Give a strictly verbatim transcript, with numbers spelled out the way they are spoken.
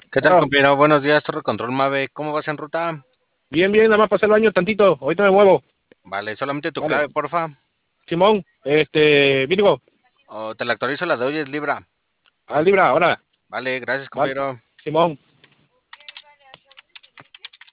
¿Qué tal, Ah, compañero? Buenos días, Torre Control Mave. ¿Cómo vas en ruta? bien, bien, nada más pasé el baño tantito, ahorita me muevo. Vale, solamente tu Vale, clave, porfa. Simón, este, Virgo, O te la actualizo la de hoy, es Libra. al Libra, ahora, Vale, gracias, vale, compañero. Simón.